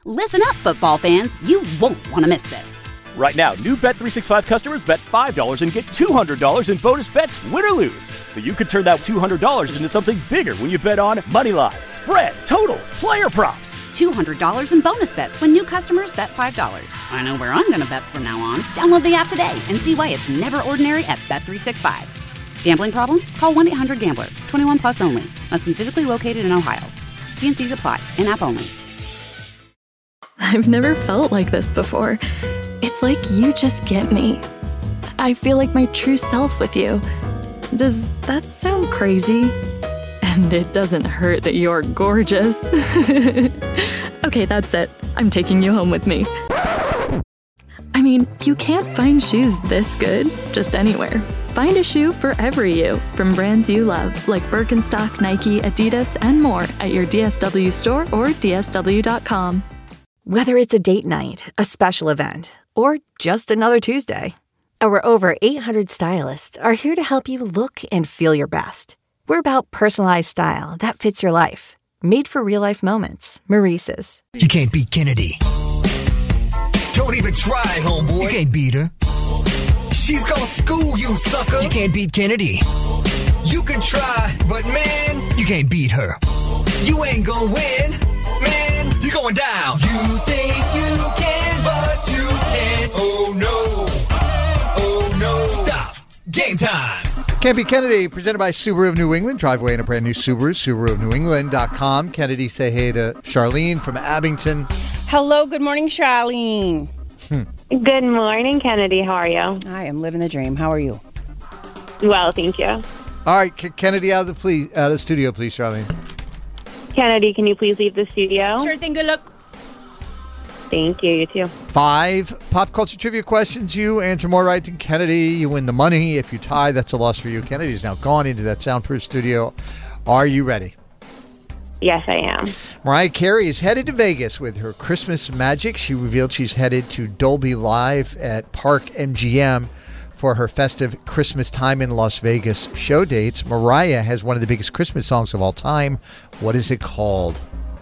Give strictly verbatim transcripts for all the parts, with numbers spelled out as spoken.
Listen up, football fans. You won't want to miss this. Right now, new Bet three sixty-five customers bet five dollars and get two hundred dollars in bonus bets, win or lose. So you could turn that two hundred dollars into something bigger when you bet on money line, spread, totals, player props. two hundred dollars in bonus bets when new customers bet five dollars. I know where I'm going to bet from now on. Download the app today and see why it's never ordinary at Bet three sixty-five. Gambling problem? Call one eight hundred gambler. twenty-one plus only. Must be physically located in Ohio. T and C's apply. In-app only. I've never felt like this before. It's like you just get me. I feel like my true self with you. Does that sound crazy? And it doesn't hurt that you're gorgeous. Okay, that's it. I'm taking you home with me. I mean, you can't find shoes this good just anywhere. Find a shoe for every you from brands you love, like Birkenstock, Nike, Adidas, and more at your D S W store or D S W dot com. Whether it's a date night, a special event, or just another Tuesday, our over eight hundred stylists are here to help you look and feel your best. We're about personalized style that fits your life. Made for real-life moments. Maurice's. You can't beat Kennedy. Don't even try, homeboy. You can't beat her. She's gonna school you, sucker. You can't beat Kennedy. You can try, but man, you can't beat her. You ain't gonna win, man. You're going down. You think you can, but you can't. Oh no. Oh no. Stop. Game time. Can't Beat Kennedy, presented by Subaru of New England. Drive away in a brand new Subaru, Subaru of New England dot com. Kennedy, say hey to Charlene from Abington. Hello, good morning, Charlene. Hmm. Good morning, Kennedy. How are you? I am living the dream. How are you? Well, thank you. All right, K- Kennedy, out of the please, out of the studio, please, Charlene. Kennedy, can you please leave the studio? Sure thing. Good luck. Thank you. You too. Five pop culture trivia questions. You answer more right than Kennedy, you win the money. If you tie, that's a loss for you. Kennedy's now gone into that soundproof studio. Are you ready? Yes, I am. Mariah Carey is headed to Vegas with her Christmas magic. She revealed she's headed to Dolby Live at Park M G M for her festive Christmas time in Las Vegas show dates. Mariah has one of the biggest Christmas songs of all time. What is it called?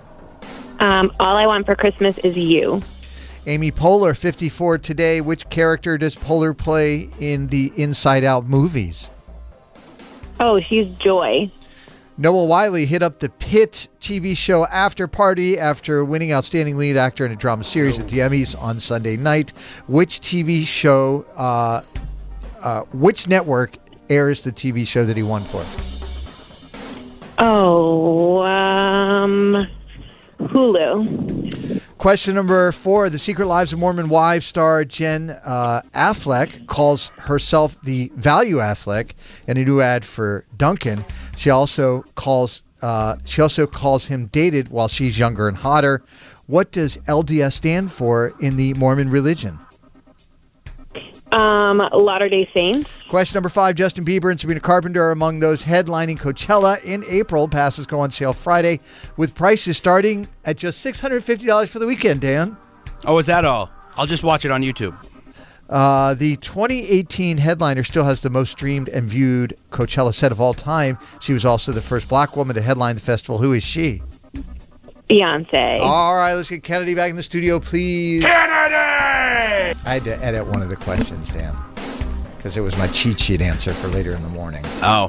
Um, All I Want for Christmas Is You. Amy Poehler, fifty-four today. Which character does Poehler play in the Inside Out movies? Oh, she's Joy. Noah Wiley hit up the Pitt T V show After Party after winning Outstanding Lead Actor in a Drama Series at the Emmys on Sunday night. Which T V show, uh, uh, which network airs the T V show that he won for? Oh, um, Hulu. Question number four. The Secret Lives of Mormon Wives star Jen uh, Affleck calls herself the Value Affleck in a new ad for Dunkin'. She also calls uh, she also calls him dated while she's younger and hotter. What does L D S stand for in the Mormon religion? Um, Latter-day Saints. Question number five. Justin Bieber and Sabrina Carpenter are among those headlining Coachella in April. Passes go on sale Friday with prices starting at just six hundred fifty dollars for the weekend, Dan. Oh, is that all? I'll just watch it on YouTube. Uh, the twenty eighteen headliner still has the most streamed and viewed Coachella set of all time. She was also the first black woman to headline the festival. Who is she? Beyonce. All right, let's get Kennedy back in the studio, please. Kennedy! I had to edit one of the questions, Dan, because it was my cheat sheet answer for later in the morning. Oh.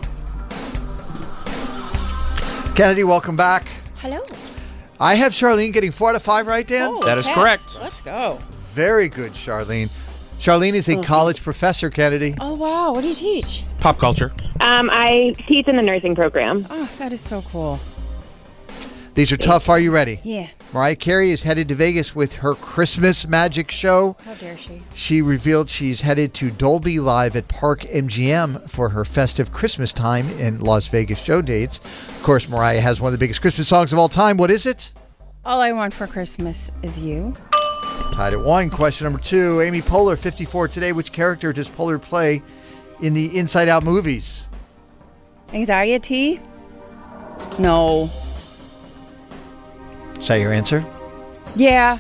Kennedy, welcome back. Hello. I have Charlene getting four out of five right, Dan? Oh, That is yes. correct. Let's go. Very good, Charlene. Charlene is a college professor, Kennedy. Oh, wow. What do you teach? Pop culture. Um, I teach in the nursing program. Oh, that is so cool. These are tough. Are you ready? Yeah. Mariah Carey is headed to Vegas with her Christmas magic show. How dare she? She revealed she's headed to Dolby Live at Park M G M for her festive Christmas time in Las Vegas show dates. Of course, Mariah has one of the biggest Christmas songs of all time. What is it? All I Want for Christmas Is You. Tied at one. Question number two. Amy Poehler, fifty-four today. Which character does Poehler play in the Inside Out movies? Anxiety? No. Is that your answer? Yeah.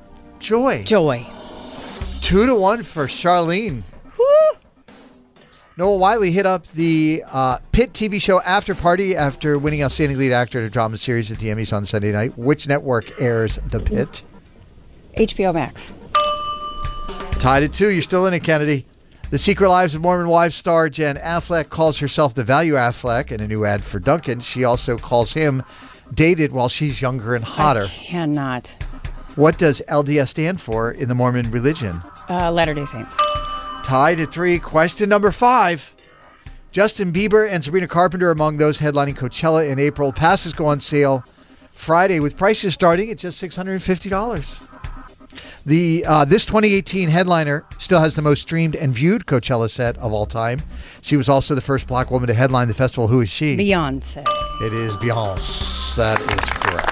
Joy. Joy. Two to one for Charlene. Woo! Noah Wiley hit up the uh, Pitt T V show After Party after winning Outstanding Lead Actor in a Drama Series at the Emmys on Sunday night. Which network airs The Pitt? H B O Max. Tied at two. You're still in it, Kennedy. The Secret Lives of Mormon Wives star Jen Affleck calls herself the Value Affleck in a new ad for Dunkin'. She also calls him dated while she's younger and hotter. I cannot. What does L D S stand for in the Mormon religion? Uh, Latter-day Saints. Tied at three. Question number five. Justin Bieber and Sabrina Carpenter among those headlining Coachella in April. Passes go on sale Friday with prices starting at just six hundred fifty dollars. The uh, this twenty eighteen headliner still has the most streamed and viewed Coachella set of all time. She was also the first black woman to headline the festival. Who is she? Beyonce. It is Beyonce. That is correct.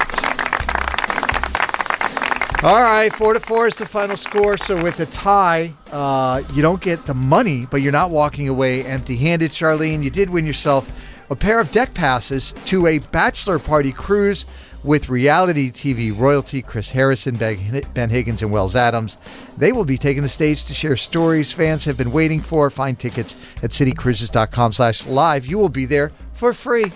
All right, four to four is the final score. So with a tie, uh, you don't get the money, but you're not walking away empty-handed, Charlene. You did win yourself a pair of deck passes to a bachelor party cruise with reality T V royalty Chris Harrison, Ben Higgins, and Wells Adams. They will be taking the stage to share stories fans have been waiting for. Find tickets at citycruises.com slash live. You will be there for free.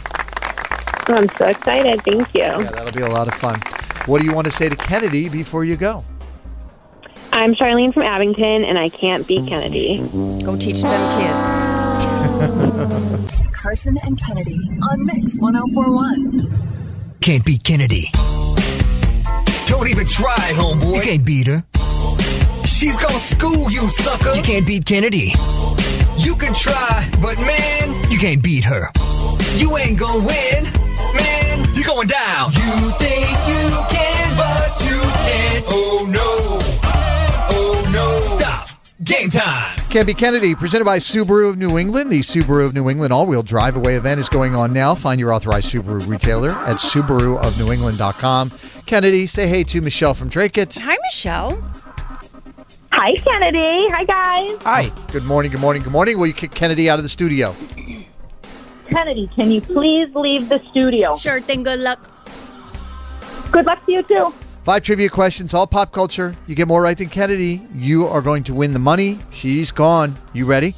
I'm so excited. Thank you. Yeah, that'll be a lot of fun. What do you want to say to Kennedy before you go? I'm Charlene from Abington, and I can't beat Kennedy. Go teach them kids. Carson and Kennedy on Mix one oh four point one. Can't beat Kennedy. Don't even try, homeboy. You can't beat her. She's gonna school you, sucker. You can't beat Kennedy. You can try, but man, you can't beat her. You ain't gonna win, man. You're going down. You think you can, but you can't. Oh no. Oh no. Stop. Game time. Can't Be Kennedy, presented by Subaru of New England. The Subaru of New England all-wheel drive away event is going on now. Find your authorized Subaru retailer at Subaru of New England dot com. Kennedy, say hey to Michelle from Drake It. Hi, Michelle. Hi, Kennedy. Hi, guys. Hi. Good morning, good morning, good morning. Will you kick Kennedy out of the studio? Kennedy, can you please leave the studio? Sure thing. Good luck. Good luck to you, too. Five trivia questions, all pop culture. You get more right than Kennedy, you are going to win the money. She's gone. You ready?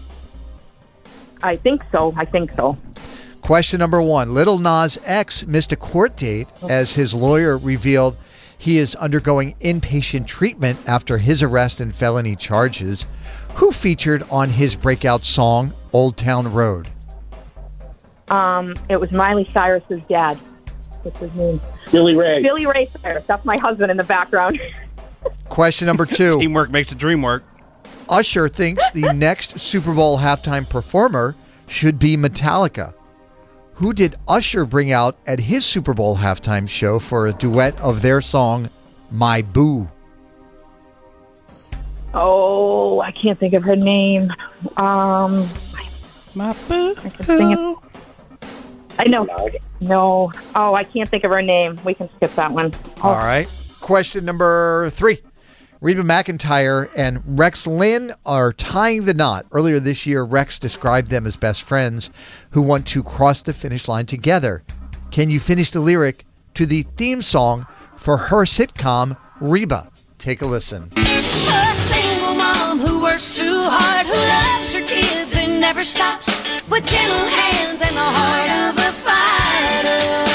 I think so. I think so. Question number one. Lil Nas X missed a court date as his lawyer revealed he is undergoing inpatient treatment after his arrest and felony charges. Who featured on his breakout song, Old Town Road? Um, it was Miley Cyrus's dad. What's his name? Billy Ray. Billy Ray Cyrus. That's my husband in the background. Question number two. Teamwork makes the dream work. Usher thinks the next Super Bowl halftime performer should be Metallica. Who did Usher bring out at his Super Bowl halftime show for a duet of their song, My Boo? Oh, I can't think of her name. Um, My boo. I can sing it. I know. No. Oh, I can't think of her name. We can skip that one. Oh. All right. Question number three. Reba McEntire and Rex Lynn are tying the knot. Earlier this year, Rex described them as best friends who want to cross the finish line together. Can you finish the lyric to the theme song for her sitcom, Reba? Take a listen. A single mom who works too hard, who loves her kids and never stops, with gentle hands and the heart of a fighter.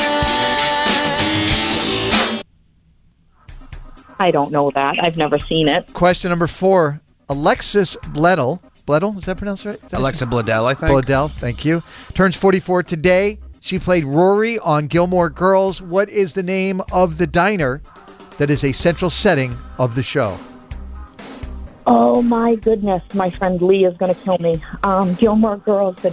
I don't know that. I've never seen it. Question number four. Alexis Bledel. Bledel, is that pronounced right? Is that Alexa Bledel, I think. Bledel, thank you. Turns forty-four today. She played Rory on Gilmore Girls. What is the name of the diner that is a central setting of the show? Oh, my goodness. My friend Lee is going to kill me. Um, Gilmore Girls. The,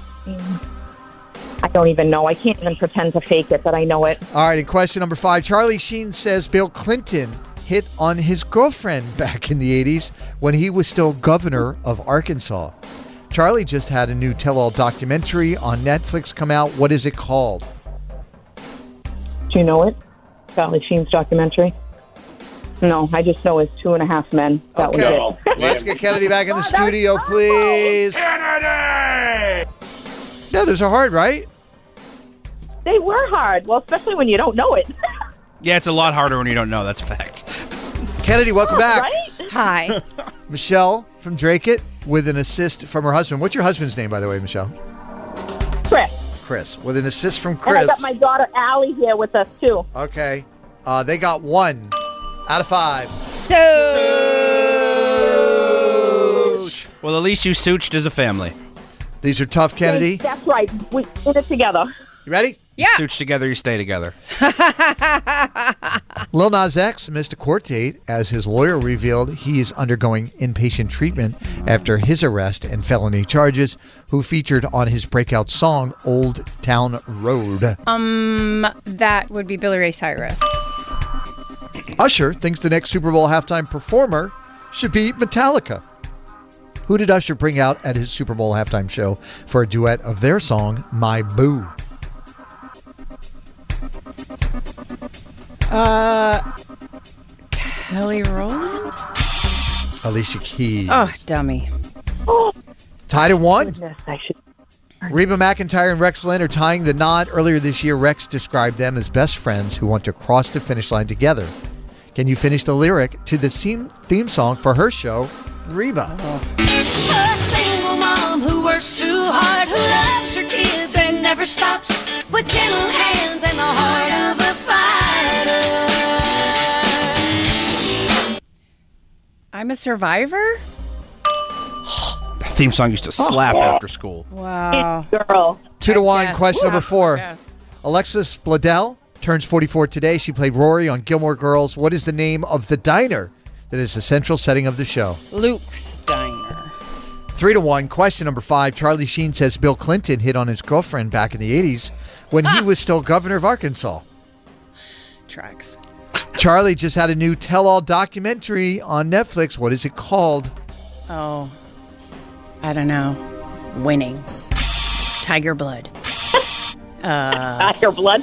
I don't even know. I can't even pretend to fake it, but I know it. All right, and question number five. Charlie Sheen says Bill Clinton hit on his girlfriend back in the eighties when he was still governor of Arkansas. Charlie just had a new tell-all documentary on Netflix come out. What is it called? Do you know it? Charlie Sheen's documentary? No, I just know it's Two and a Half Men. That Okay. was it. Let's get Kennedy back in the studio, please. Kennedy! Yeah, those are hard, right? They were hard. Well, especially when you don't know it. Yeah, it's a lot harder when you don't know. That's a fact. Kennedy, welcome back. Right? Hi. Michelle from Drake It with an assist from her husband. What's your husband's name, by the way, Michelle? Chris. Chris. With an assist from And Chris. I got my daughter Allie here with us too. Okay. Uh, they got one out of five. Well, at least you sooched as a family. These are tough, Kennedy. That's right. We did it together. You ready? Yeah. Sooch together, you stay together. Lil Nas X missed a court date as his lawyer revealed he is undergoing inpatient treatment after his arrest and felony charges, who featured on his breakout song, Old Town Road. Um, that would be Billy Ray Cyrus. Usher thinks the next Super Bowl halftime performer should be Metallica. Who did Usher bring out at his Super Bowl halftime show for a duet of their song, My Boo? Uh, Kelly Rowland? Alicia Keys. Oh, dummy. Tied at one. Goodness, I should. Reba McEntire and Rex Lynn are tying the knot. Earlier this year, Rex described them as best friends who want to cross the finish line together. Can you finish the lyric to the theme theme song for her show, Reba? A single mom who works too hard, who loves her kids and never stops, with gentle hands and the heart of a fighter. I'm a survivor? That theme song used to slap after school. Wow. Girl. Two to I one. guess. Question number Yes, four. yes. Alexis Bledel turns forty-four today. She played Rory on Gilmore Girls. What is the name of the diner that is the central setting of the show? Luke's Diner. Three to one. Question number five. Charlie Sheen says Bill Clinton hit on his girlfriend back in the eighties when he was still governor of Arkansas. Tracks. Charlie just had a new tell-all documentary on Netflix. What is it called? Oh, I don't know. Winning. Tiger Blood. Uh, Tiger Blood.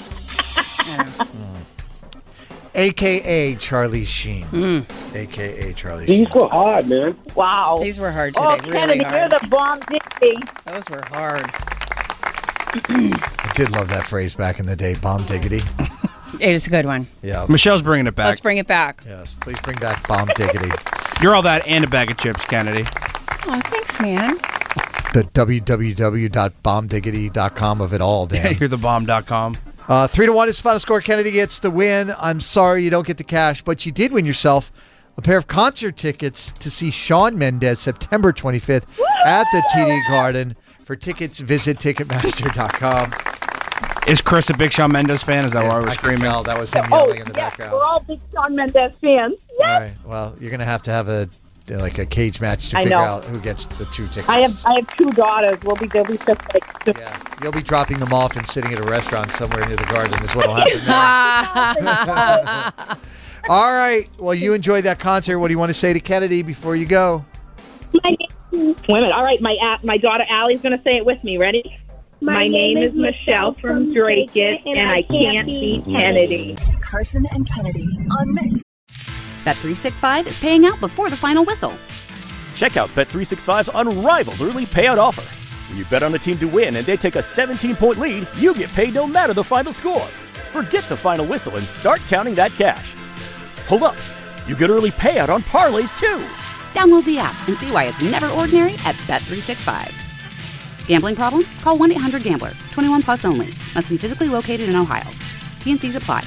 A K A Charlie Sheen. Mm. A K A Charlie Sheen. These were hard, man. Wow. These were hard today. Oh, really Kennedy, hard. you're the bomb, Dixie. Those were hard. I did love that phrase back in the day, bomb diggity. It is a good one. Yeah. Michelle's bringing it back. Let's bring it back. Yes, please bring back bomb diggity. You're all that and a bag of chips, Kennedy. Oh, thanks, man. The w w w dot bomb diggity dot com of it all, Dan. You're the bomb dot com. Uh, three to one is the final score. Kennedy gets the win. I'm sorry you don't get the cash, but you did win yourself a pair of concert tickets to see Shawn Mendes September twenty-fifth at the T D Garden. For tickets, visit ticketmaster dot com. Is Chris a big Shawn Mendes fan? Is that why we're I screaming? Can tell. That was him Oh, yelling in the yes, background. we're all big Shawn Mendes fans. Yes. All right. Well, you're gonna have to have a like a cage match to I figure know. out who gets the two tickets. I have I have two daughters. We'll be they'll be just like Yeah, you'll be dropping them off and sitting at a restaurant somewhere near the garden is what'll happen there. All right. Well, you enjoyed that concert. What do you want to say to Kennedy before you go? My name, wait a minute. All right, my uh, my daughter Allie's going to say it with me. Ready? My, my name, name is Michelle from Drake It, and, and I can't beat Kennedy. Carson and Kennedy on Mix. Bet three sixty-five is paying out before the final whistle. Check out Bet three sixty-five's unrivaled early payout offer. When you bet on a team to win and they take a seventeen-point lead, you get paid no matter the final score. Forget the final whistle and start counting that cash. Hold up. You get early payout on parlays, too. Download the app and see why it's never ordinary at Bet three sixty-five. Gambling problem? Call one eight hundred gambler. twenty-one plus only. Must be physically located in Ohio. T and Cs apply.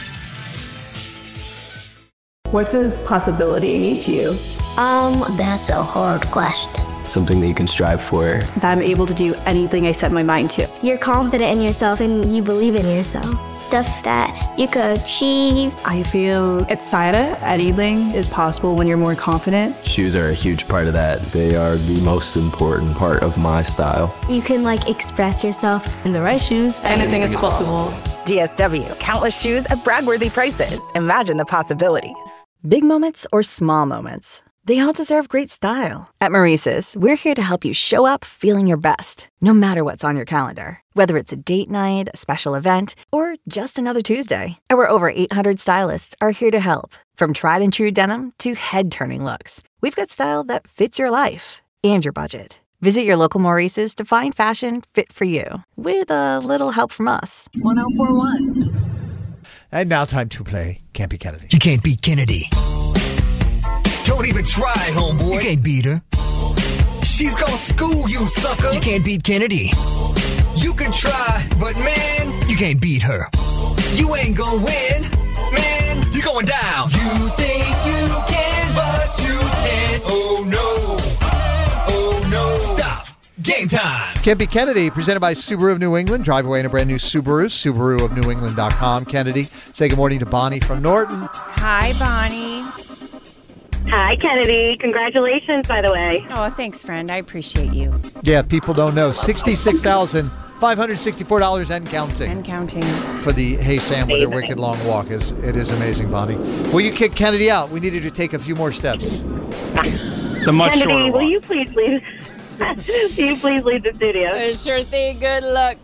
What does possibility mean to you? Um, that's a hard question. Something that you can strive for. That I'm able to do anything I set my mind to. You're confident in yourself and you believe in yourself. Stuff that you could achieve. I feel excited. Anything is possible when you're more confident. Shoes are a huge part of that. They are the most important part of my style. You can like express yourself. In the right shoes, anything is possible. D S W, countless shoes at brag-worthy prices. Imagine the possibilities. Big moments or small moments, they all deserve great style. At Maurice's, we're here to help you show up feeling your best, no matter what's on your calendar. Whether it's a date night, a special event, or just another Tuesday. Our over eight hundred stylists are here to help. From tried and true denim to head-turning looks, we've got style that fits your life and your budget. Visit your local Maurice's to find fashion fit for you, with a little help from us. one oh four one. And now time to play Can't Be Kennedy. You can't beat Kennedy. Don't Don't even try, homeboy. You can't beat her. She's gonna school you, sucker. You can't beat Kennedy. You can try, but man, you can't beat her. You ain't gonna win, man. You're going down. You think you can, but you can't. Oh no. Oh no. Stop. Game time. Can't Beat Kennedy, presented by Subaru of New England. Drive away in a brand new Subaru. Subaru of New England dot com. Kennedy, say good morning to Bonnie from Norton. Hi, Bonnie. Hi, Kennedy. Congratulations, by the way. Oh, thanks, friend. I appreciate you. Yeah, people don't know. sixty-six thousand five hundred sixty-four dollars and counting. And counting. For the Hey Sam with their wicked long walk. Is It is amazing, Bonnie. Will you kick Kennedy out? We needed to take a few more steps. It's a much Kennedy, shorter will walk. you please leave? Will you please leave the studio? Uh, sure thing. Good luck.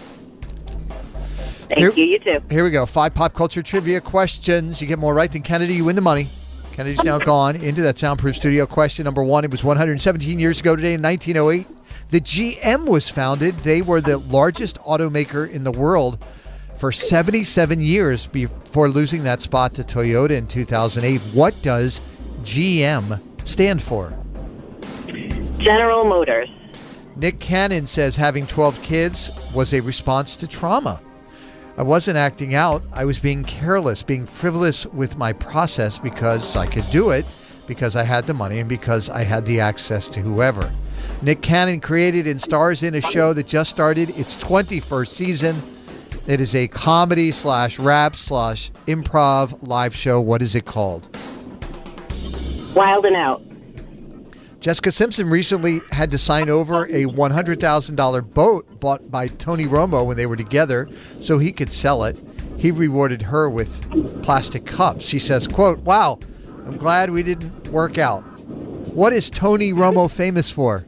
Thank Here- you. You too. Here we go. Five pop culture trivia questions. You get more right than Kennedy, you win the money. Kennedy's now gone into that soundproof studio. Question number one. It was one hundred seventeen years ago today in nineteen oh eight. The G M was founded. They were the largest automaker in the world for seventy-seven years before losing that spot to Toyota in two thousand eight. What does G M stand for? General Motors. Nick Cannon says having twelve kids was a response to trauma. I wasn't acting out. I was being careless, being frivolous with my process because I could do it, because I had the money, and because I had the access to whoever. Nick Cannon created and stars in a show that just started its twenty-first season. It is a comedy slash rap slash improv live show. What is it called? Wild and Out. Jessica Simpson recently had to sign over a one hundred thousand dollars boat bought by Tony Romo when they were together so he could sell it. He rewarded her with plastic cups. She says, quote, "Wow, I'm glad we didn't work out." What is Tony Romo famous for?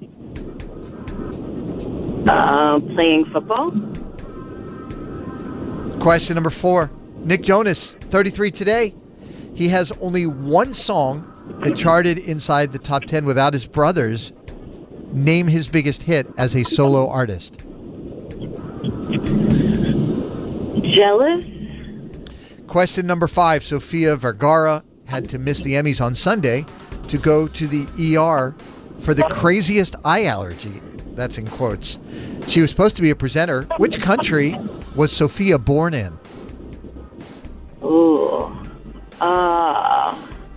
Uh, playing football. Question number four. Nick Jonas, thirty-three today. He has only one song that charted inside the top ten without his brothers. Name his biggest hit as a solo artist. Jealous. Question number five. Sofia Vergara had to miss the Emmys on Sunday to go to the E R for the craziest eye allergy. That's in quotes. She was supposed to be a presenter. Which country was Sofia born in? Ooh. Uh,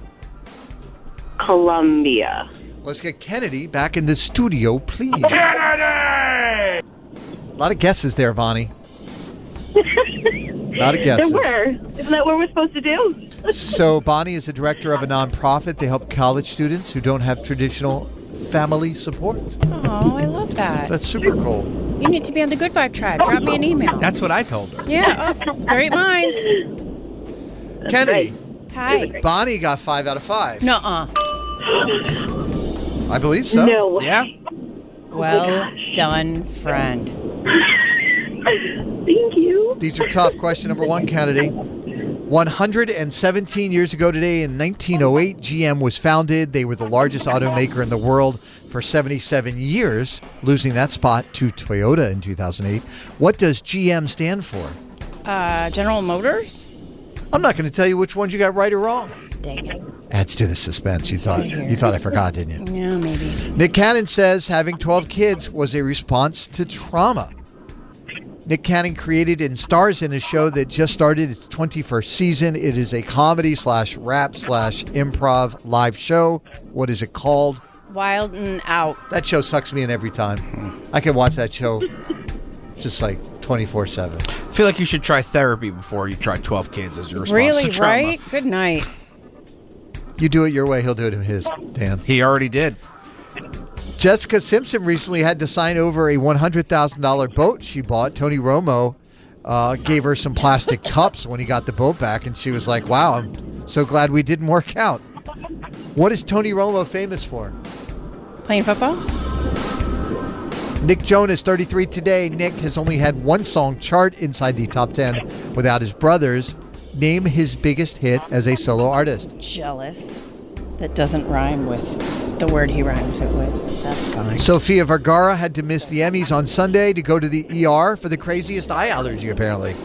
Colombia. Let's get Kennedy back in the studio, please. Kennedy! A lot of guesses there, Bonnie. A lot of guesses. There were. Isn't that what we're supposed to do? So Bonnie is the director of a nonprofit. They help college students who don't have traditional family support. Oh, I love that. That's super cool. You need to be on the Good Vibe Tribe. Drop me an email. That's what I told her. Yeah. Oh, great minds. Kennedy. Hi. Bonnie got five out of five. Nuh-uh. I believe so. No way. Yeah. Well done, friend. Thank you. These are tough. Question number one, Kennedy. one hundred seventeen years ago today in nineteen oh eight, G M was founded. They were the largest automaker in the world for seventy-seven years, losing that spot to Toyota in two thousand eight. What does G M stand for? Uh, General Motors? I'm not going to tell you which ones you got right or wrong. Dang it. Adds to the suspense. You thought you thought I forgot, didn't you? Yeah, maybe. Nick Cannon says having twelve kids was a response to trauma. Nick Cannon created and stars in a show that just started its twenty-first season. It is a comedy slash rap slash improv live show. What is it called? Wild and Out. That show sucks me in every time. I can watch that show just like twenty-four seven. I feel like you should try therapy before you try twelve kids as your response Really, to trauma. right? Good night. You do it your way, he'll do it his, Dan. He already did. Jessica Simpson recently had to sign over a one hundred thousand dollars boat she bought. Tony Romo uh, gave her some plastic cups when he got the boat back, and she was like, wow, I'm so glad we didn't work out. What is Tony Romo famous for? Playing football? Nick Jonas, thirty-three today. Nick has only had one song chart inside the top ten without his brothers. Name his biggest hit as a solo artist. Jealous. That doesn't rhyme with the word he rhymes it with. That's fine. Sofia Vergara had to miss the Emmys on Sunday to go to the E R for the craziest eye allergy, apparently.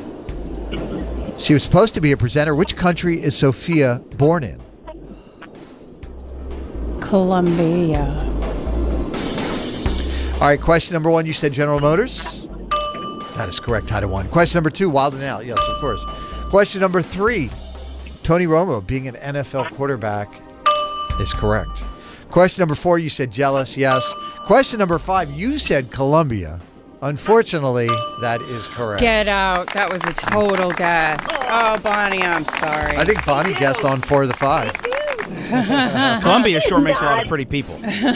She was supposed to be a presenter. Which country is Sofia born in? Columbia. All right, question number one, you said General Motors. That is correct, tied to one. Question number two, Wild and Out. Yes, of course. Question number three, Tony Romo being an N F L quarterback is correct. Question number four, you said Jealous. Yes. Question number five, you said Columbia. Unfortunately, that is correct. Get out. That was a total guess. Oh, Bonnie, I'm sorry. I think Bonnie guessed on four of the five. Columbia sure makes a lot of pretty people.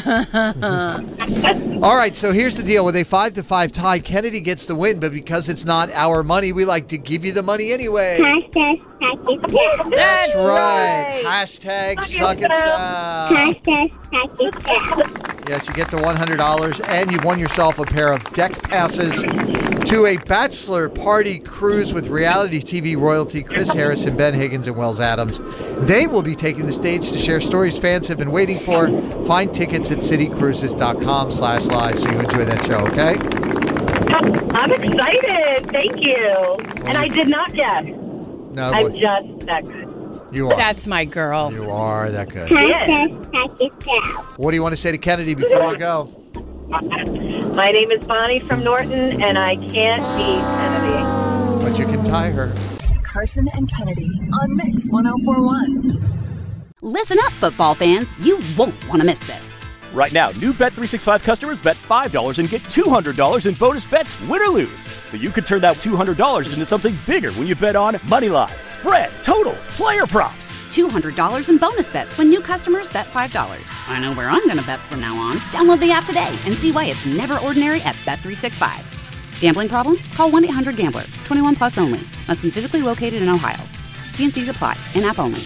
All right, so here's the deal. With a five to five tie, Kennedy gets the win, but because it's not our money, we like to give you the money anyway. Hashtag suck it down. That's right. Hashtag suck it down. Hashtag suck it down. Yes, you get the one hundred dollars, and you've won yourself a pair of deck passes to a bachelor party cruise with reality T V royalty Chris Harrison, Ben Higgins, and Wells Adams. They will be taking the stage to share stories fans have been waiting for. Find tickets at citycruises.com slash live so you enjoy that show, okay? I'm excited. Thank you. And I did not guess. No, I'm what- just that good. You are. That's my girl. You are that good. Hashtag suck it down. What do you want to say to Kennedy before we go? My name is Bonnie from Norton, and I can't beat Kennedy. But you can tie her. Carson and Kennedy on Mix one oh four point one. Listen up, football fans. You won't want to miss this. Right now, new Bet three sixty-five customers bet five dollars and get two hundred dollars in bonus bets, win or lose. So you could turn that two hundred dollars into something bigger when you bet on Moneyline, spread, totals, player props. two hundred dollars in bonus bets when new customers bet five dollars. I know where I'm going to bet from now on. Download the app today and see why it's never ordinary at Bet three sixty-five. Gambling problem? Call one eight hundred gambler. twenty-one plus only. Must be physically located in Ohio. T and C's apply. In-app only.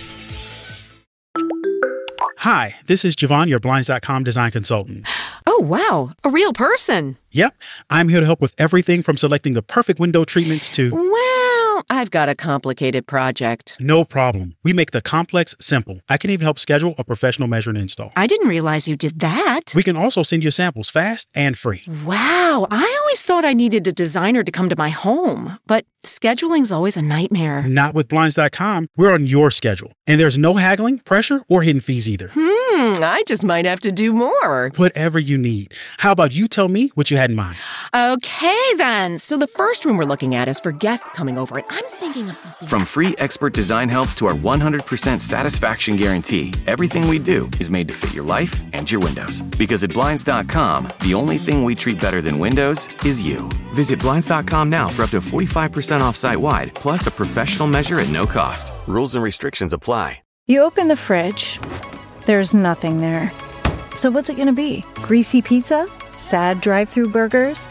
Hi, this is Javon, your Blinds dot com design consultant. Oh, wow. A real person. Yep, I'm here to help with everything from selecting the perfect window treatments to... Well, I've got a complicated project. No problem. We make the complex simple. I can even help schedule a professional measure and install. I didn't realize you did that. We can also send you samples fast and free. Wow, I always thought I needed a designer to come to my home, but scheduling's always a nightmare. Not with Blinds dot com. We're on your schedule, and there's no haggling, pressure, or hidden fees either. Hmm, I just might have to do more. Whatever you need. How about you tell me what you had in mind? Okay, then. So the first room we're looking at is for guests coming over, and I'm thinking of something. From free expert design help to our one hundred percent satisfaction guarantee, everything we do is made to fit your life and your windows. Because at Blinds dot com, the only thing we treat better than windows is you. Visit Blinds dot com now for up to forty-five percent off site-wide, plus a professional measure at no cost. Rules and restrictions apply. You open the fridge. There's nothing there. So what's it going to be? Greasy pizza? Sad drive-through burgers?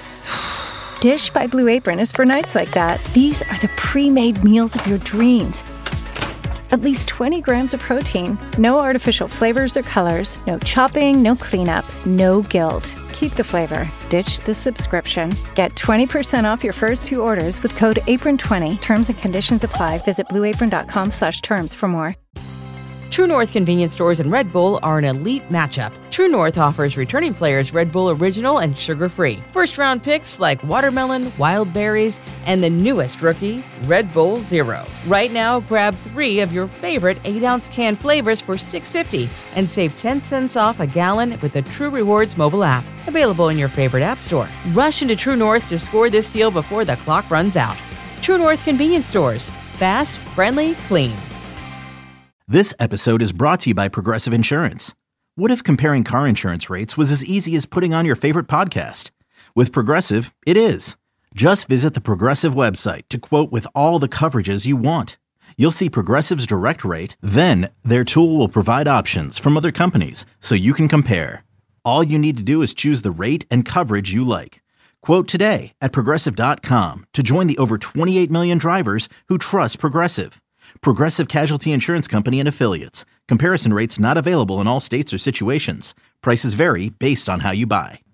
Dish by Blue Apron is for nights like that. These are the pre-made meals of your dreams. At least twenty grams of protein, no artificial flavors or colors, no chopping, no cleanup, no guilt. Keep the flavor. Ditch the subscription. Get twenty percent off your first two orders with code apron twenty. Terms and conditions apply. Visit blueapron.com slash terms for more. True North convenience stores and Red Bull are an elite matchup. True North offers returning players Red Bull Original and sugar-free. First-round picks like watermelon, wild berries, and the newest rookie, Red Bull Zero. Right now, grab three of your favorite eight-ounce can flavors for six dollars and fifty cents and save ten cents off a gallon with the True Rewards mobile app. Available in your favorite app store. Rush into True North to score this deal before the clock runs out. True North convenience stores. Fast, friendly, clean. This episode is brought to you by Progressive Insurance. What if comparing car insurance rates was as easy as putting on your favorite podcast? With Progressive, it is. Just visit the Progressive website to quote with all the coverages you want. You'll see Progressive's direct rate, then their tool will provide options from other companies so you can compare. All you need to do is choose the rate and coverage you like. Quote today at Progressive dot com to join the over twenty-eight million drivers who trust Progressive. Progressive Casualty Insurance Company and Affiliates. Comparison rates not available in all states or situations. Prices vary based on how you buy.